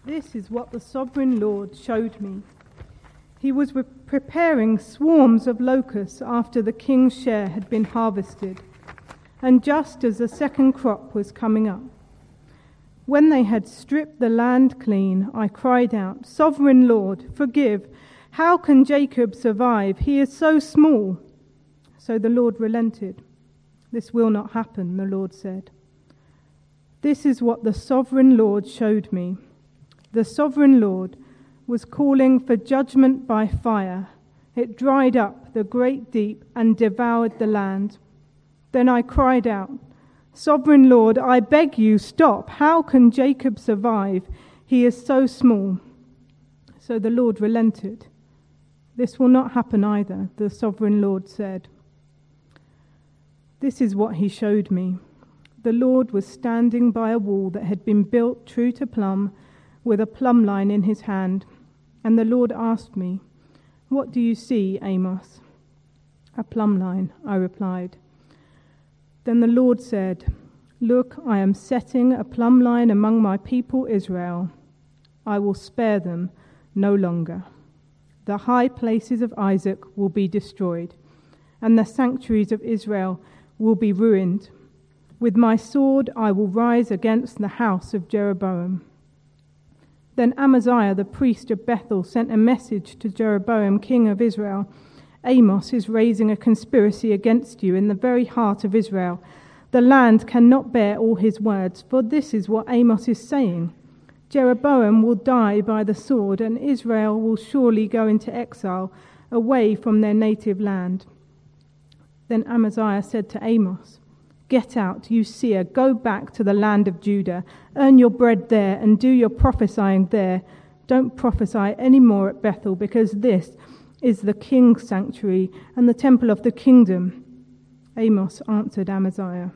This is what the sovereign Lord showed me. He was preparing swarms of locusts after the king's share had been harvested, and just as the second crop was coming up. When they had stripped the land clean, I cried out, "Sovereign Lord, forgive. How can Jacob survive? He is so small." So the Lord relented. "This will not happen," the Lord said. This is what the sovereign Lord showed me. The sovereign Lord was calling for judgment by fire. It dried up the great deep and devoured the land. Then I cried out, "Sovereign Lord, I beg you, stop. How can Jacob survive? He is so small." So the Lord relented. "This will not happen either," the sovereign Lord said. This is what he showed me. The Lord was standing by a wall that had been built true to plumb, with a plumb line in his hand. And the Lord asked me, "What do you see, Amos?" "A plumb line," I replied. Then the Lord said, "Look, I am setting a plumb line among my people Israel. I will spare them no longer. The high places of Isaac will be destroyed, and the sanctuaries of Israel will be ruined. With my sword I will rise against the house of Jeroboam." Then Amaziah the priest of Bethel sent a message to Jeroboam, king of Israel. "Amos is raising a conspiracy against you in the very heart of Israel. The land cannot bear all his words, for this is what Amos is saying. Jeroboam will die by the sword, and Israel will surely go into exile away from their native land." Then Amaziah said to Amos, "Get out, you seer, go back to the land of Judah, earn your bread there and do your prophesying there. Don't prophesy any more at Bethel, because this is the king's sanctuary and the temple of the kingdom." Amos answered Amaziah,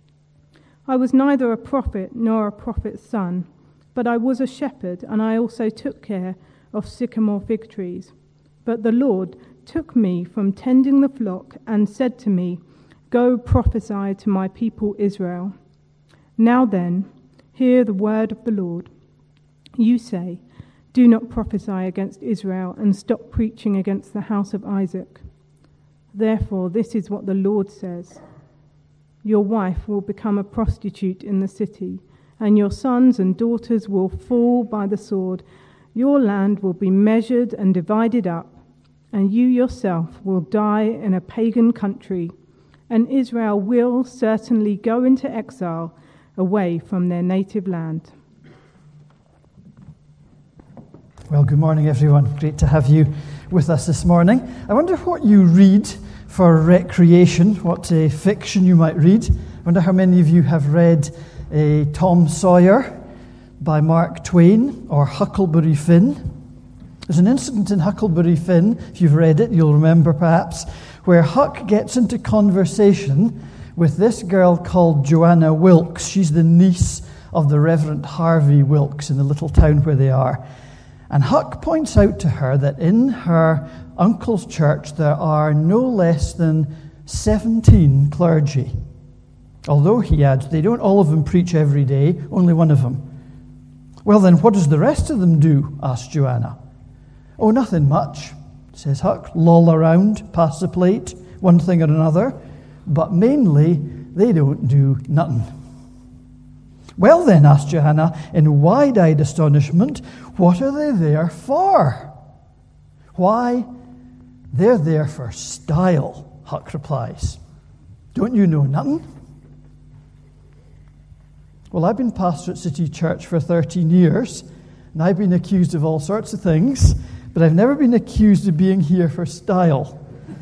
"I was neither a prophet nor a prophet's son, but I was a shepherd, and I also took care of sycamore fig trees. But the Lord took me from tending the flock and said to me, 'Go prophesy to my people Israel.' Now then, hear the word of the Lord. You say, 'Do not prophesy against Israel and stop preaching against the house of Isaac.' Therefore, this is what the Lord says. Your wife will become a prostitute in the city, and your sons and daughters will fall by the sword. Your land will be measured and divided up, and you yourself will die in a pagan country, and Israel will certainly go into exile away from their native land." Well, good morning, everyone. Great to have you with us this morning. I wonder what you read for recreation, what fiction you might read. I wonder how many of you have read Tom Sawyer by Mark Twain or Huckleberry Finn. There's an incident in Huckleberry Finn, if you've read it, you'll remember perhaps, where Huck gets into conversation with this girl called Joanna Wilkes. She's the niece of the Reverend Harvey Wilkes in the little town where they are. And Huck points out to her that in her uncle's church there are no less than 17 clergy. Although, he adds, they don't all of them preach every day, only one of them. "Well then, what does the rest of them do?" asks Joanna. "Oh, nothing much," says Huck. "Loll around, pass the plate, one thing or another. But mainly, they don't do nothing." "Well then," asked Joanna, in wide-eyed astonishment, "what are they there for?" "Why, they're there for style," Huck replies. "Don't you know nothing?" Well, I've been pastor at City Church for 13 years, and I've been accused of all sorts of things, but I've never been accused of being here for style.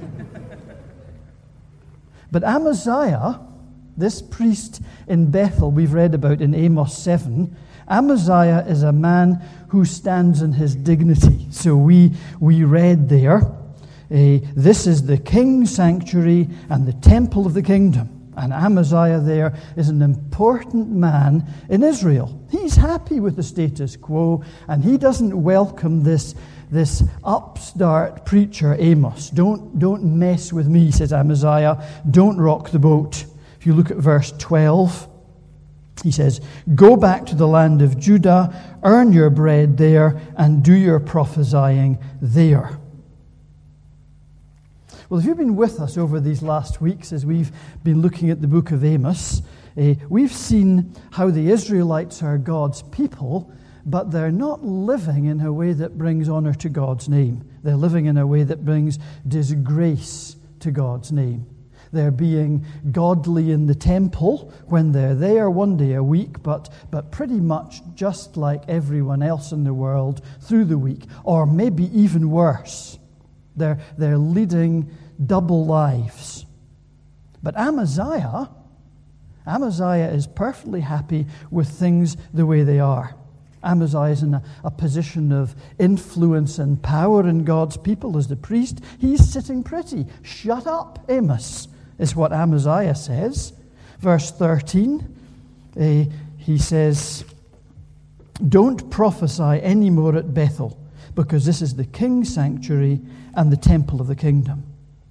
But Amaziah, this priest in Bethel we've read about in Amos 7, Amaziah is a man who stands in his dignity. So we read there, this is the king's sanctuary and the temple of the kingdom. And Amaziah there is an important man in Israel. He's happy with the status quo, and he doesn't welcome this upstart preacher Amos. Don't mess with me, says Amaziah. Don't rock the boat. If you look at verse 12, He says, "Go back to the land of Judah, earn your bread there, and do your prophesying there." Well, if you've been with us over these last weeks as we've been looking at the book of Amos, we've seen how the Israelites are God's people, but they're not living in a way that brings honor to God's name. They're living in a way that brings disgrace to God's name. They're being godly in the temple when they're there one day a week, but pretty much just like everyone else in the world through the week, or maybe even worse. They're leading double lives. But Amaziah is perfectly happy with things the way they are. Amaziah is in a position of influence and power in God's people as the priest. He's sitting pretty. "Shut up, Amos," is what Amaziah says. Verse 13, he says, "Don't prophesy anymore at Bethel, because this is the king's sanctuary and the temple of the kingdom."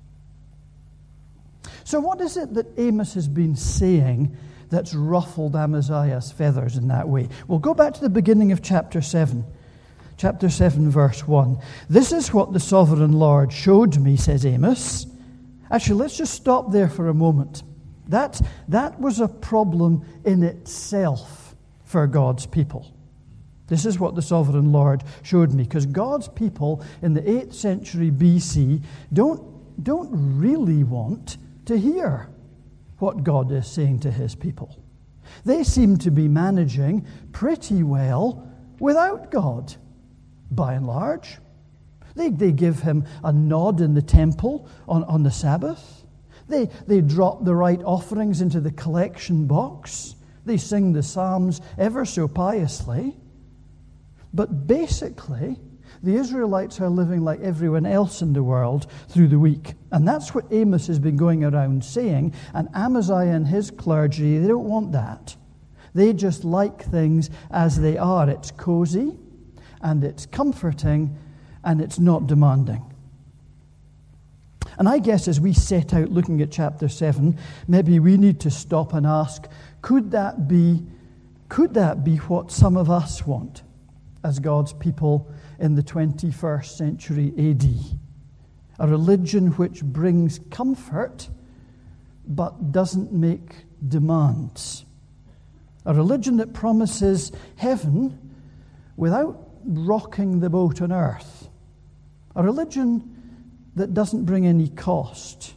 So what is it that Amos has been saying that's ruffled Amaziah's feathers in that way? Well, go back to the beginning of chapter 7. Chapter 7, verse 1. "This is what the sovereign Lord showed me," says Amos. Actually, let's just stop there for a moment. That was a problem in itself for God's people. This is what the sovereign Lord showed me. Because God's people in the 8th century BC don't really want to hear what God is saying to his people. They seem to be managing pretty well without God, by and large. They give him a nod in the temple on the Sabbath. They drop the right offerings into the collection box. They sing the Psalms ever so piously. But basically, the Israelites are living like everyone else in the world through the week. And that's what Amos has been going around saying. And Amaziah and his clergy, they don't want that. They just like things as they are. It's cozy, and it's comforting, and it's not demanding. And I guess as we set out looking at chapter 7, maybe we need to stop and ask, could that be what some of us want as God's people in the 21st century AD? A religion which brings comfort but doesn't make demands. A religion that promises heaven without rocking the boat on earth. A religion that doesn't bring any cost.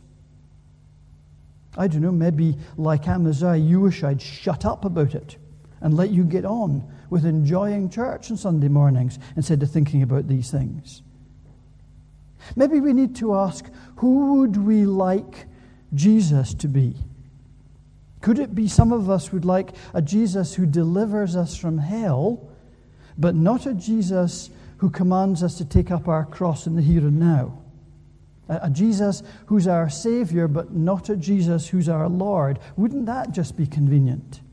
I don't know, maybe like Amaziah, you wish I'd shut up about it and let you get on with enjoying church on Sunday mornings instead of thinking about these things. Maybe we need to ask, who would we like Jesus to be? Could it be some of us would like a Jesus who delivers us from hell, but not a Jesus who commands us to take up our cross in the here and now? A Jesus who's our Savior, but not a Jesus who's our Lord. Wouldn't that just be convenient?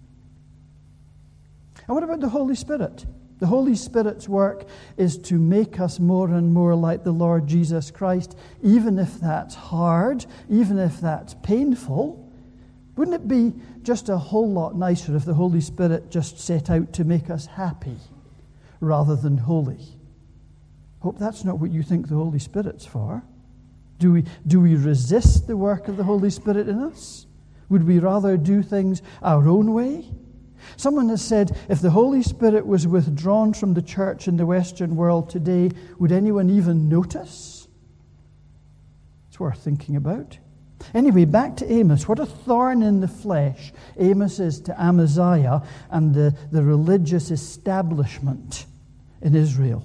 And what about the Holy Spirit? The Holy Spirit's work is to make us more and more like the Lord Jesus Christ, even if that's hard, even if that's painful. Wouldn't it be just a whole lot nicer if the Holy Spirit just set out to make us happy rather than holy? Hope that's not what you think the Holy Spirit's for. Do we resist the work of the Holy Spirit in us? Would we rather do things our own way? Someone has said, if the Holy Spirit was withdrawn from the church in the Western world today, would anyone even notice? It's worth thinking about. Anyway, back to Amos. What a thorn in the flesh Amos is to Amaziah and the religious establishment in Israel.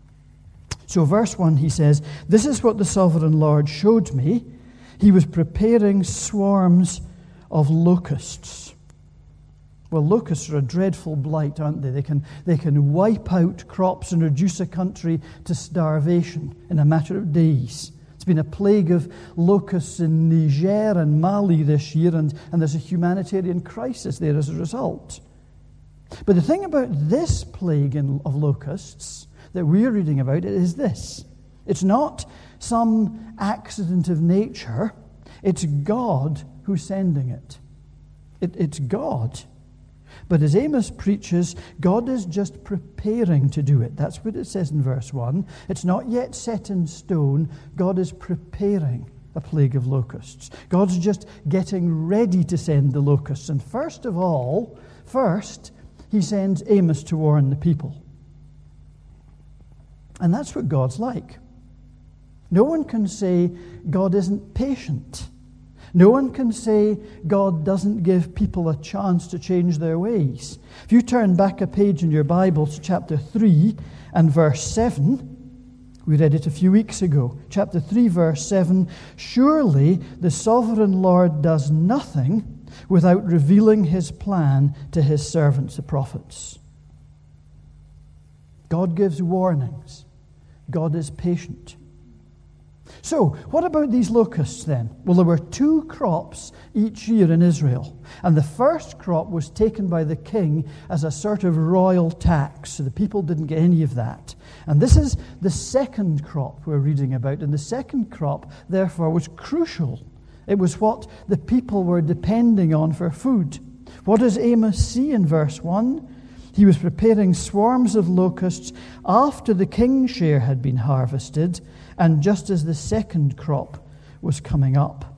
So verse 1, he says, "This is what the sovereign Lord showed me. He was preparing swarms of locusts." Well, locusts are a dreadful blight, aren't they? They can wipe out crops and reduce a country to starvation in a matter of days. It's been a plague of locusts in Niger and Mali this year, and there's a humanitarian crisis there as a result. But the thing about this plague of locusts that we're reading about is this. It's not some accident of nature. It's God who's sending it. It's God. But as Amos preaches, God is just preparing to do it. That's what it says in verse 1. It's not yet set in stone. God is preparing a plague of locusts. God's just getting ready to send the locusts. And first, he sends Amos to warn the people. And that's what God's like. No one can say God isn't patient. No one can say God doesn't give people a chance to change their ways. If you turn back a page in your Bible to chapter 3 and verse 7, we read it a few weeks ago. Chapter 3, verse 7, surely the sovereign Lord does nothing without revealing his plan to his servants, the prophets. God gives warnings. God is patient. So, what about these locusts then? Well, there were 2 crops each year in Israel. And the first crop was taken by the king as a sort of royal tax. So the people didn't get any of that. And this is the second crop we're reading about. And the second crop, therefore, was crucial. It was what the people were depending on for food. What does Amos see in verse 1? He was preparing swarms of locusts after the king's share had been harvested, and just as the second crop was coming up.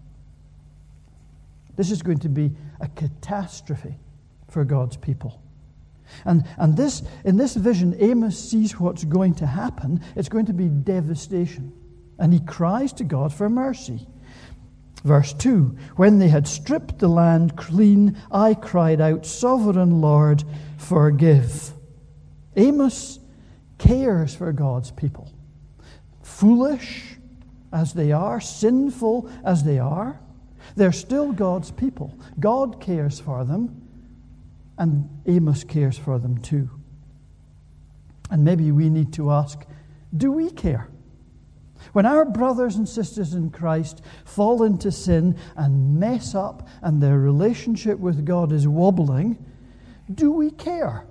This is going to be a catastrophe for God's people. And in this vision, Amos sees what's going to happen. It's going to be devastation. And he cries to God for mercy. Verse 2, when they had stripped the land clean, I cried out, Sovereign Lord, forgive. Amos cares for God's people. Foolish as they are, sinful as they are, they're still God's people. God cares for them, and Amos cares for them too. And maybe we need to ask, do we care? When our brothers and sisters in Christ fall into sin and mess up and their relationship with God is wobbling, do we care?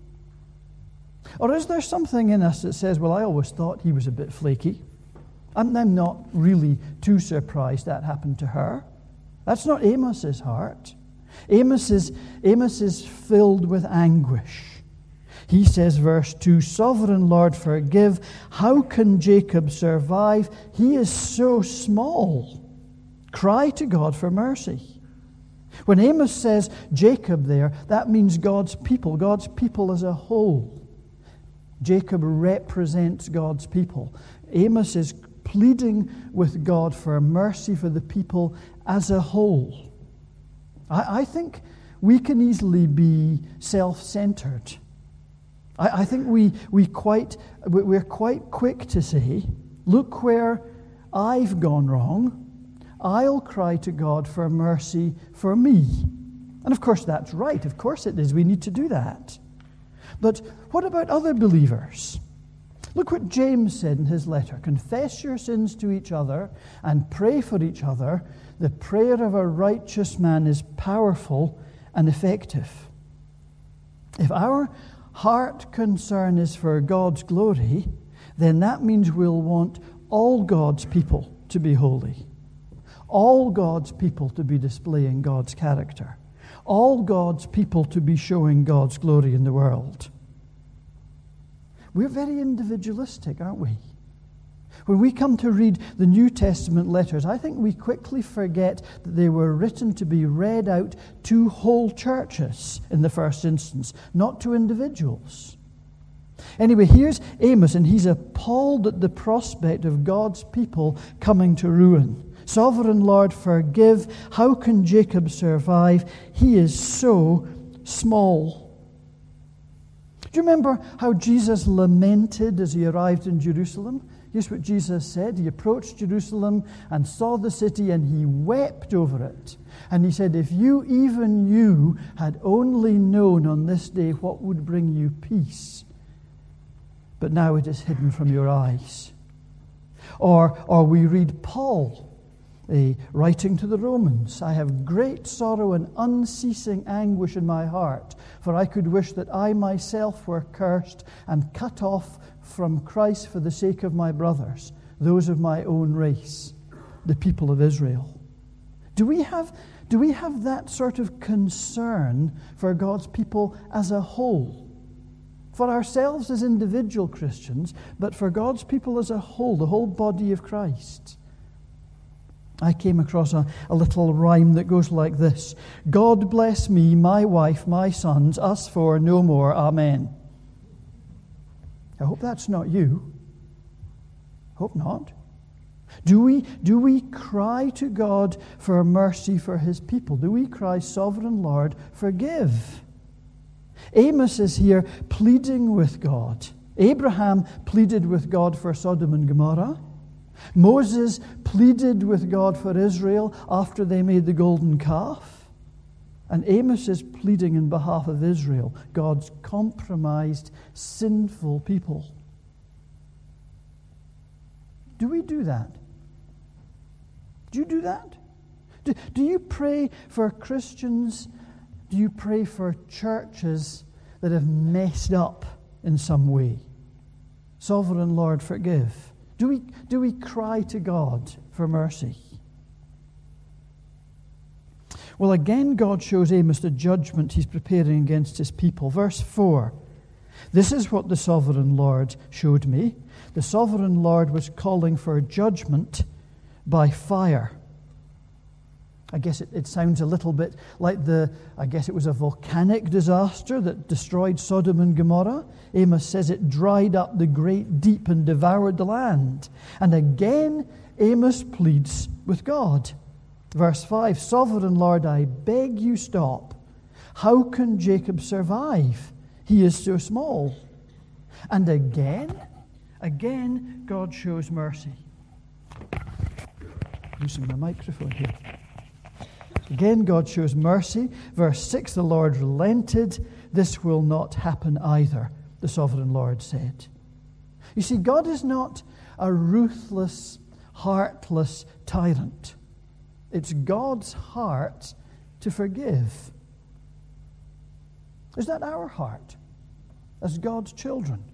Or is there something in us that says, well, I always thought he was a bit flaky. I'm not really too surprised that happened to her. That's not Amos's heart. Amos is filled with anguish. He says, verse 2, Sovereign Lord, forgive. How can Jacob survive? He is so small. Cry to God for mercy. When Amos says Jacob there, that means God's people as a whole. Jacob represents God's people. Amos is pleading with God for mercy for the people as a whole. I think we can easily be self-centered. I think we're quite quick to say, look where I've gone wrong. I'll cry to God for mercy for me. And of course that's right. Of course it is. We need to do that. But what about other believers? Look what James said in his letter. Confess your sins to each other and pray for each other. The prayer of a righteous man is powerful and effective. If our heart concern is for God's glory, then that means we'll want all God's people to be holy. All God's people to be displaying God's character. All God's people to be showing God's glory in the world. We're very individualistic, aren't we? When we come to read the New Testament letters, I think we quickly forget that they were written to be read out to whole churches in the first instance, not to individuals. Anyway, here's Amos, and he's appalled at the prospect of God's people coming to ruin. Sovereign Lord, forgive. How can Jacob survive? He is so small. Do you remember how Jesus lamented as he arrived in Jerusalem? Here's what Jesus said. He approached Jerusalem and saw the city, and he wept over it. And he said, if you, even you, had only known on this day what would bring you peace, but now it is hidden from your eyes. Or we read Paul writing to the Romans, I have great sorrow and unceasing anguish in my heart, for I could wish that I myself were cursed and cut off from Christ for the sake of my brothers, those of my own race, the people of Israel. Do we have Do we have that sort of concern for God's people as a whole? For ourselves as individual Christians, but for God's people as a whole, the whole body of Christ. I came across a little rhyme that goes like this: God bless me, my wife, my sons, us four, no more, amen. I hope that's not you. Hope not. Do we cry to God for mercy for his people? Do we cry, Sovereign Lord, forgive? Amos is here pleading with God. Abraham pleaded with God for Sodom and Gomorrah. Moses pleaded with God for Israel after they made the golden calf. And Amos is pleading in behalf of Israel, God's compromised, sinful people. Do we do that? Do you do that? Do you pray for Christians? Do you pray for churches that have messed up in some way? Sovereign Lord, forgive. Do we cry to God for mercy? Well, again, God shows Amos the judgment he's preparing against his people. Verse 4. This is what the Sovereign Lord showed me. The Sovereign Lord was calling for judgment by fire. I guess it sounds a little bit like it was a volcanic disaster that destroyed Sodom and Gomorrah. Amos says it dried up the great deep and devoured the land. And again, Amos pleads with God. Verse 5, Sovereign Lord, I beg you stop. How can Jacob survive? He is so small. And again, God shows mercy. Using my microphone here. Again, God shows mercy. Verse 6, the Lord relented. This will not happen either, the Sovereign Lord said. You see, God is not a ruthless, heartless tyrant. It's God's heart to forgive. Is that our heart as God's children?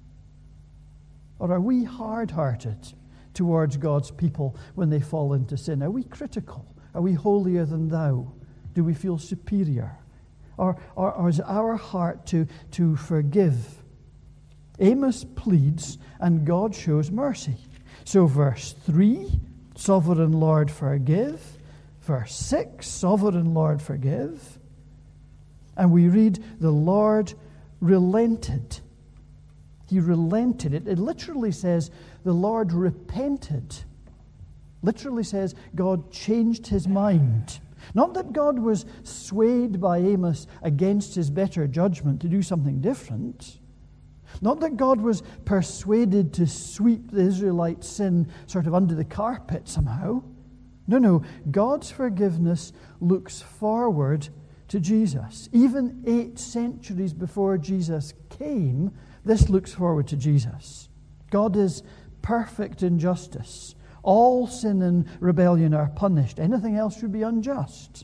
Or are we hard-hearted towards God's people when they fall into sin? Are we critical? Are we holier than thou? Do we feel superior? Or is our heart to forgive? Amos pleads and God shows mercy. So verse 3, Sovereign Lord, forgive. Verse 6, Sovereign Lord, forgive. And we read, the Lord relented. He relented. It literally says the Lord repented. Literally says God changed his mind. Not that God was swayed by Amos against his better judgment to do something different. Not that God was persuaded to sweep the Israelite sin sort of under the carpet somehow. No. God's forgiveness looks forward to Jesus. Even 8 centuries before Jesus came, this looks forward to Jesus. God is perfect in justice. All sin and rebellion are punished. Anything else would be unjust.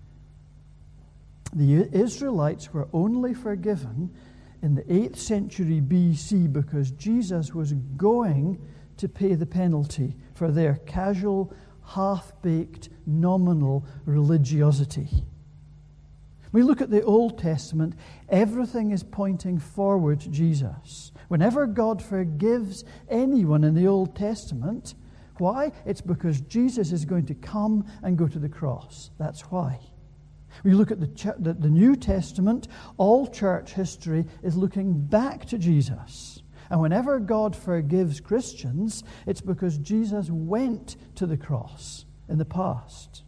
The Israelites were only forgiven in the 8th century BC because Jesus was going to pay the penalty for their casual, half-baked, nominal religiosity. We look at the Old Testament, everything is pointing forward to Jesus. Whenever God forgives anyone in the Old Testament, why? It's because Jesus is going to come and go to the cross. That's why. We look at the New Testament, all church history is looking back to Jesus. And whenever God forgives Christians, it's because Jesus went to the cross in the past.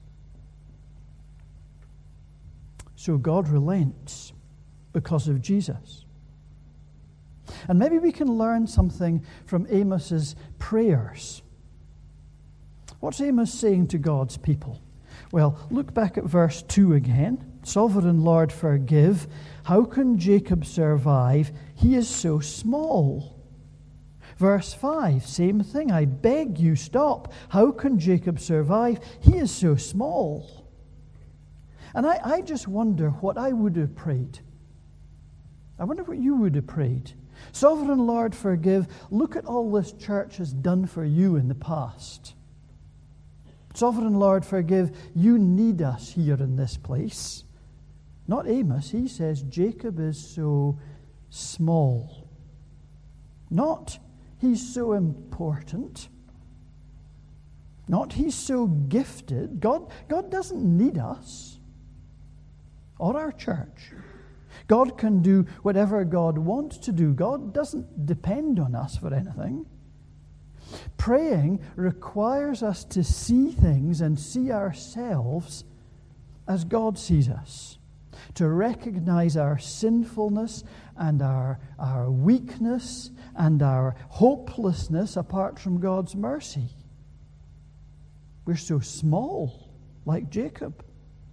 So God relents because of Jesus. And maybe we can learn something from Amos's prayers. What's Amos saying to God's people? Well, look back at verse 2 again. Sovereign Lord, forgive. How can Jacob survive? He is so small. Verse 5, same thing. I beg you, stop. How can Jacob survive? He is so small. And I just wonder what I would have prayed. I wonder what you would have prayed. Sovereign Lord, forgive. Look at all this church has done for you in the past. Sovereign Lord, forgive. You need us here in this place. Not Amos. He says Jacob is so small. Not he's so important. Not he's so gifted. God doesn't need us or our church. God can do whatever God wants to do. God doesn't depend on us for anything. Praying requires us to see things and see ourselves as God sees us, to recognize our sinfulness and our weakness and our hopelessness apart from God's mercy. We're so small, like Jacob.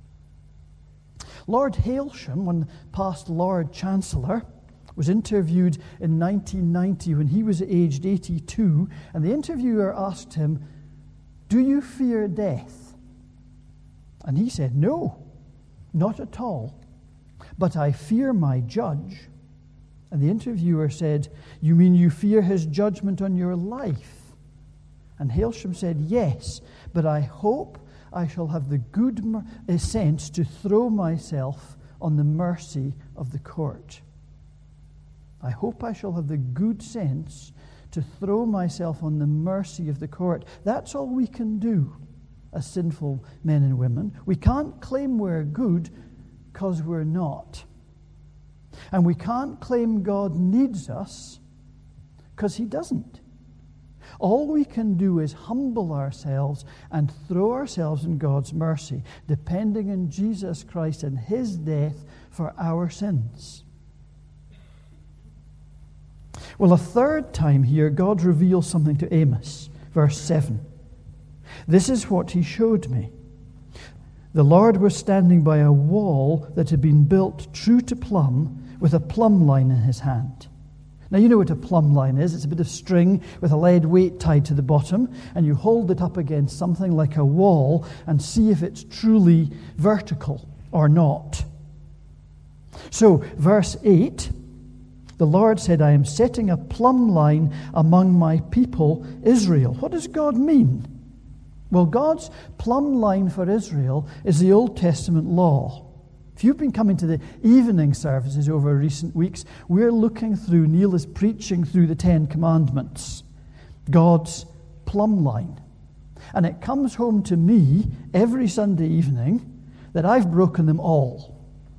Lord Hailsham, when past Lord Chancellor, was interviewed in 1990 when he was aged 82, and the interviewer asked him, "Do you fear death?" And he said, "No, not at all, but I fear my judge." And the interviewer said, "You mean you fear his judgment on your life?" And Hailsham said, "Yes, but I hope I shall have the good sense to throw myself on the mercy of the court." I hope I shall have the good sense to throw myself on the mercy of the court. That's all we can do as sinful men and women. We can't claim we're good because we're not. And we can't claim God needs us because he doesn't. All we can do is humble ourselves and throw ourselves in God's mercy, depending on Jesus Christ and his death for our sins. Well, a third time here, God reveals something to Amos, verse 7. "This is what he showed me. The Lord was standing by a wall that had been built true to plumb, with a plumb line in his hand." Now, you know what a plumb line is. It's a bit of string with a lead weight tied to the bottom, and you hold it up against something like a wall and see if it's truly vertical or not. So, verse 8, the Lord said, "I am setting a plumb line among my people, Israel." What does God mean? Well, God's plumb line for Israel is the Old Testament law. If you've been coming to the evening services over recent weeks, we're looking through, Neil is preaching through the Ten Commandments, God's plumb line. And it comes home to me every Sunday evening that I've broken them all.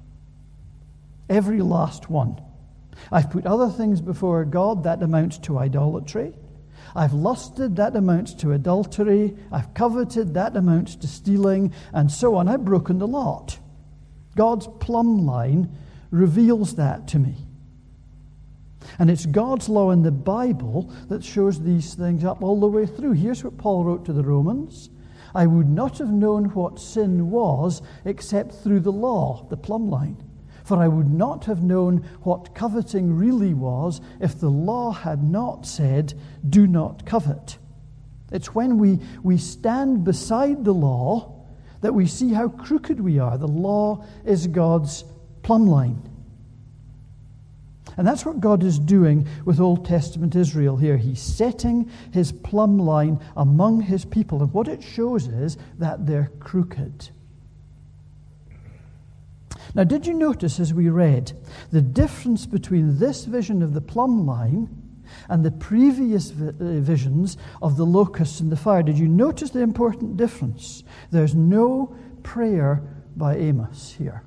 Every last one. I've put other things before God, that amounts to idolatry. I've lusted, that amounts to adultery. I've coveted, that amounts to stealing, and so on. I've broken the lot. God's plumb line reveals that to me. And it's God's law in the Bible that shows these things up all the way through. Here's what Paul wrote to the Romans. "I would not have known what sin was except through the law," the plumb line. "For I would not have known what coveting really was if the law had not said, 'Do not covet.'" It's when we stand beside the law that we see how crooked we are. The law is God's plumb line. And that's what God is doing with Old Testament Israel here. He's setting his plumb line among his people. And what it shows is that they're crooked. Now, did you notice as we read the difference between this vision of the plumb line and the previous visions of the locusts and the fire? Did you notice the important difference? There's no prayer by Amos here.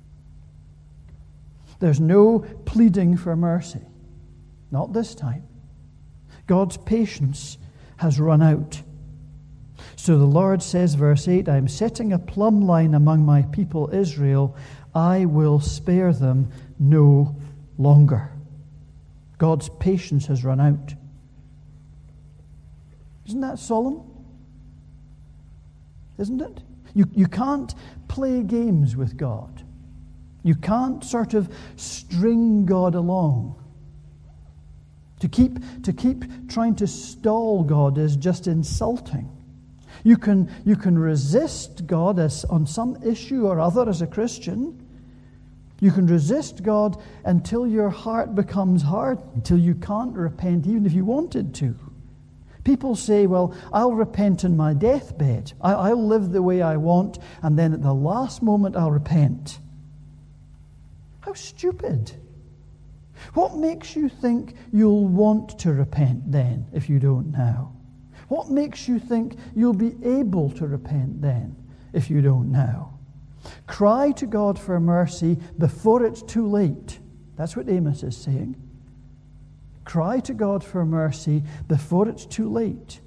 There's no pleading for mercy. Not this time. God's patience has run out. So the Lord says, verse 8, "I am setting a plumb line among my people Israel. I will spare them no longer." God's patience has run out. Isn't that solemn? Isn't it? You can't play games with God. You can't sort of string God along. To keep trying to stall God is just insulting. You can resist God on some issue or other as a Christian. You can resist God until your heart becomes hard, until you can't repent even if you wanted to. People say, well, I'll repent on my deathbed. I'll live the way I want, and then at the last moment I'll repent. How stupid. What makes you think you'll want to repent then if you don't now? What makes you think you'll be able to repent then if you don't now? Cry to God for mercy before it's too late. That's what Amos is saying. Cry to God for mercy before it's too late.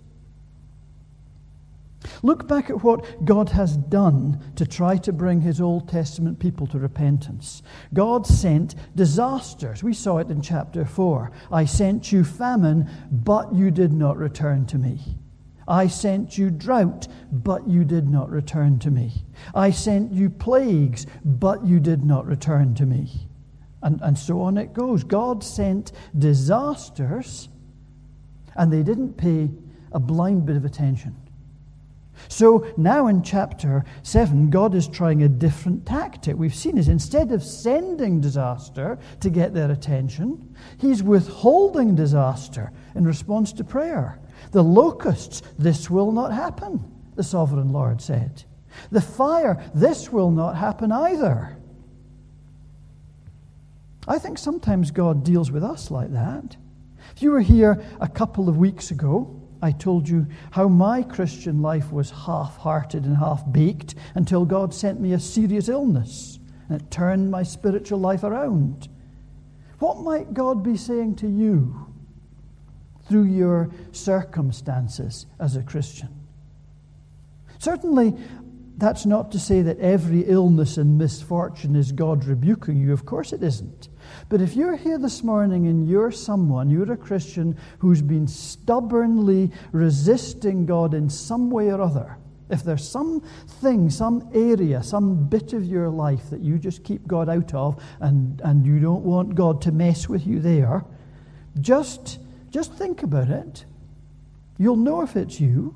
Look back at what God has done to try to bring his Old Testament people to repentance. God sent disasters. We saw it in chapter 4. I sent you famine, but you did not return to me. I sent you drought, but you did not return to me. I sent you plagues, but you did not return to me. And so on it goes. God sent disasters, and they didn't pay a blind bit of attention. So now in chapter 7, God is trying a different tactic. We've seen it. Instead of sending disaster to get their attention, he's withholding disaster in response to prayer. The locusts, this will not happen, the sovereign Lord said. The fire, this will not happen either. I think sometimes God deals with us like that. If you were here a couple of weeks ago, I told you how my Christian life was half-hearted and half-baked until God sent me a serious illness, and it turned my spiritual life around. What might God be saying to you through your circumstances as a Christian? Certainly, that's not to say that every illness and misfortune is God rebuking you. Of course it isn't. But if you're here this morning and you're a Christian who's been stubbornly resisting God in some way or other, if there's something, some area, some bit of your life that you just keep God out of and you don't want God to mess with you there, just think about it. You'll know if it's you.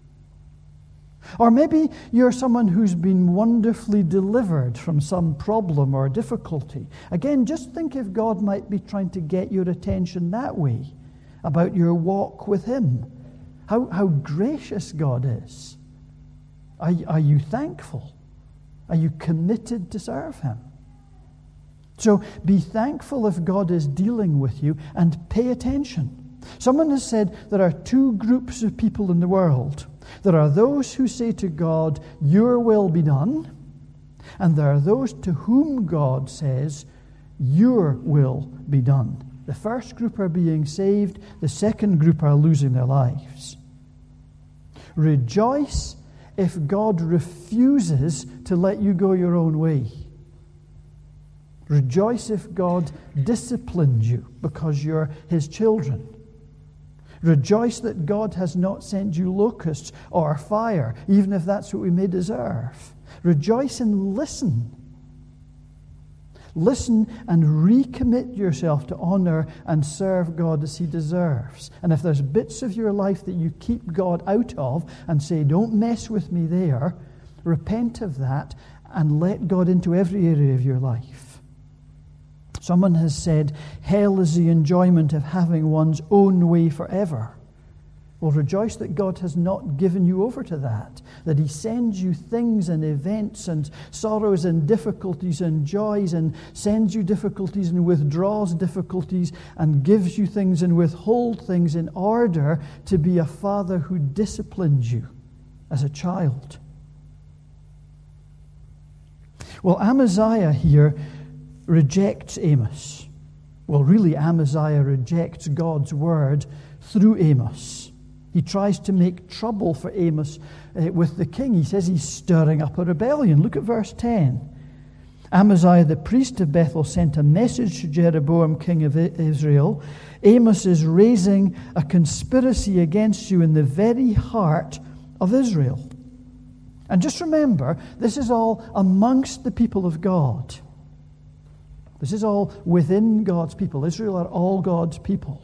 Or maybe you're someone who's been wonderfully delivered from some problem or difficulty. Again, just think if God might be trying to get your attention that way about your walk with him. How gracious God is. Are you thankful? Are you committed to serve him? So be thankful if God is dealing with you and pay attention. Someone has said there are two groups of people in the world. There are those who say to God, your will be done. And there are those to whom God says, your will be done. The first group are being saved. The second group are losing their lives. Rejoice if God refuses to let you go your own way. Rejoice if God disciplines you because you're his children. Rejoice that God has not sent you locusts or fire, even if that's what we may deserve. Rejoice and listen. Listen and recommit yourself to honor and serve God as he deserves. And if there's bits of your life that you keep God out of and say, don't mess with me there, repent of that and let God into every area of your life. Someone has said, hell is the enjoyment of having one's own way forever. Well, rejoice that God has not given you over to that he sends you things and events and sorrows and difficulties and joys and sends you difficulties and withdraws difficulties and gives you things and withholds things in order to be a father who disciplines you as a child. Well, Amaziah here rejects Amos. Well, really, Amaziah rejects God's word through Amos. He tries to make trouble for Amos with the king. He says he's stirring up a rebellion. Look at verse 10. Amaziah, the priest of Bethel, sent a message to Jeroboam, king of Israel. Amos is raising a conspiracy against you in the very heart of Israel. And just remember, this is all amongst the people of God. This is all within God's people. Israel are all God's people.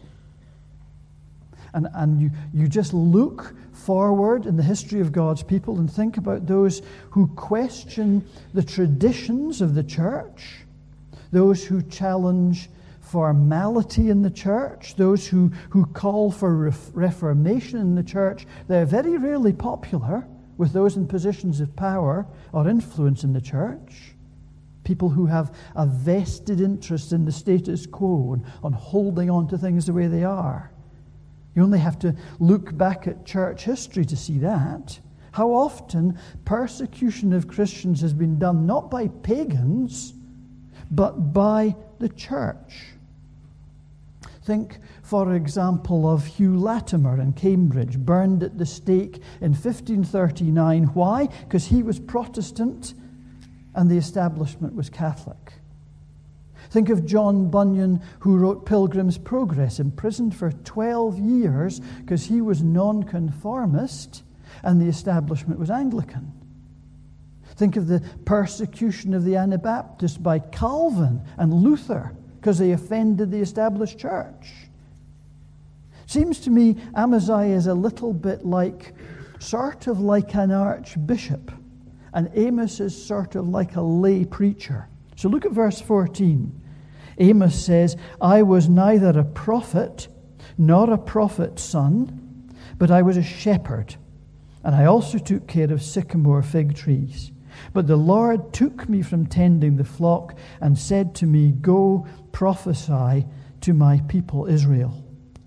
And you just look forward in the history of God's people and think about those who question the traditions of the church, those who challenge formality in the church, those who call for reformation in the church, they're very rarely popular with those in positions of power or influence in the church. People who have a vested interest in the status quo and on holding on to things the way they are. You only have to look back at church history to see that. How often persecution of Christians has been done not by pagans, but by the church. Think, for example, of Hugh Latimer in Cambridge, burned at the stake in 1539. Why? Because he was Protestant and the establishment was Catholic. Think of John Bunyan, who wrote Pilgrim's Progress, imprisoned for 12 years because he was nonconformist and the establishment was Anglican. Think of the persecution of the Anabaptists by Calvin and Luther because they offended the established church. Seems to me Amaziah is a little bit sort of like an archbishop, and Amos is sort of like a lay preacher. So look at verse 14. Amos says, I was neither a prophet nor a prophet's son, but I was a shepherd, and I also took care of sycamore fig trees. But the Lord took me from tending the flock and said to me, go prophesy to my people Israel.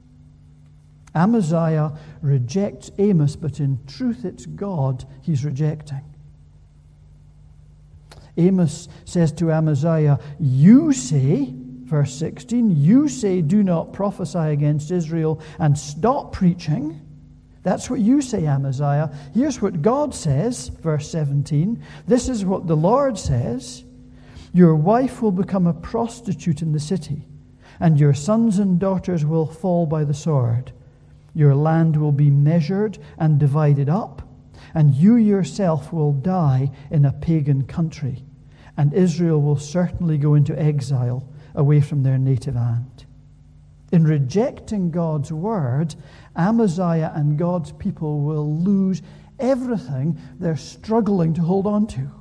Amaziah rejects Amos, but in truth it's God he's rejecting. Amos says to Amaziah, you say, verse 16, you say do not prophesy against Israel and stop preaching. That's what you say, Amaziah. Here's what God says, verse 17. This is what the Lord says. Your wife will become a prostitute in the city, and your sons and daughters will fall by the sword. Your land will be measured and divided up, and you yourself will die in a pagan country, and Israel will certainly go into exile away from their native land. In rejecting God's word, Amaziah and God's people will lose everything they're struggling to hold on to.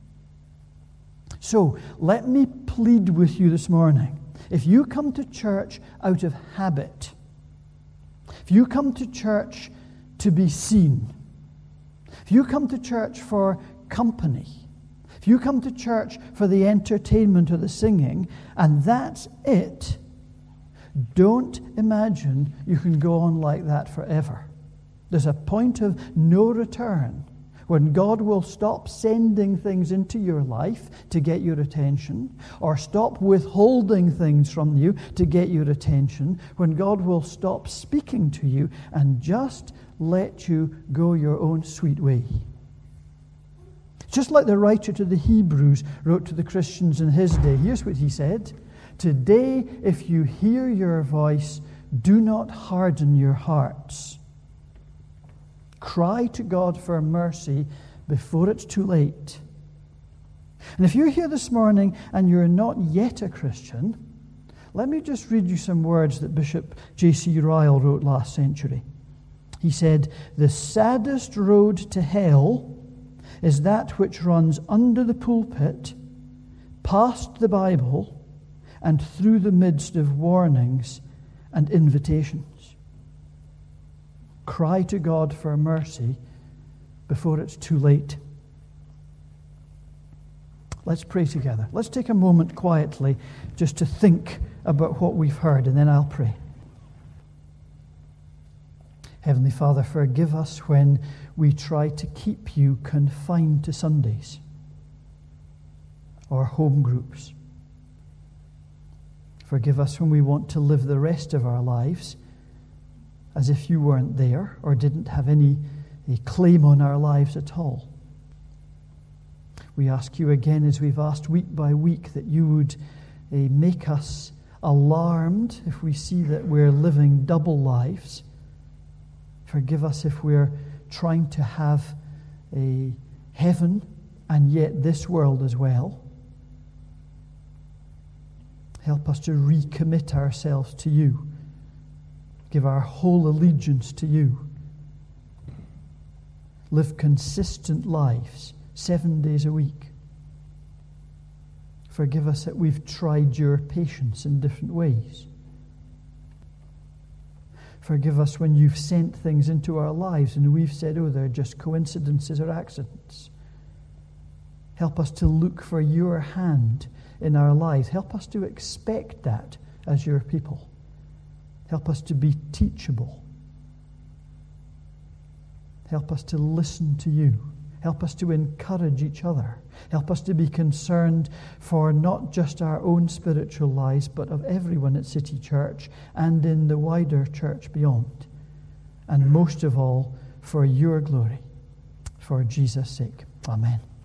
So, let me plead with you this morning. If you come to church out of habit, if you come to church to be seen, if you come to church for company, if you come to church for the entertainment or the singing, and that's it, don't imagine you can go on like that forever. There's a point of no return when God will stop sending things into your life to get your attention, or stop withholding things from you to get your attention, when God will stop speaking to you and just let you go your own sweet way. Just like the writer to the Hebrews wrote to the Christians in his day. Here's what he said. Today, if you hear your voice, do not harden your hearts. Cry to God for mercy before it's too late. And if you're here this morning and you're not yet a Christian, let me just read you some words that Bishop J.C. Ryle wrote last century. He said, the saddest road to hell is that which runs under the pulpit, past the Bible, and through the midst of warnings and invitations. Cry to God for mercy before it's too late. Let's pray together. Let's take a moment quietly just to think about what we've heard, and then I'll pray. Heavenly Father, forgive us when we try to keep you confined to Sundays or home groups. Forgive us when we want to live the rest of our lives as if you weren't there or didn't have any claim on our lives at all. We ask you again, as we've asked week by week, that you would make us alarmed if we see that we're living double lives. Forgive us if we're trying to have a heaven and yet this world as well. Help us to recommit ourselves to you. Give our whole allegiance to you. Live consistent lives 7 days a week. Forgive us that we've tried your patience in different ways. Forgive us when you've sent things into our lives and we've said, oh, they're just coincidences or accidents. Help us to look for your hand in our lives. Help us to expect that as your people. Help us to be teachable. Help us to listen to you. Help us to encourage each other. Help us to be concerned for not just our own spiritual lives, but of everyone at City Church and in the wider church beyond. And most of all, for your glory, for Jesus' sake. Amen.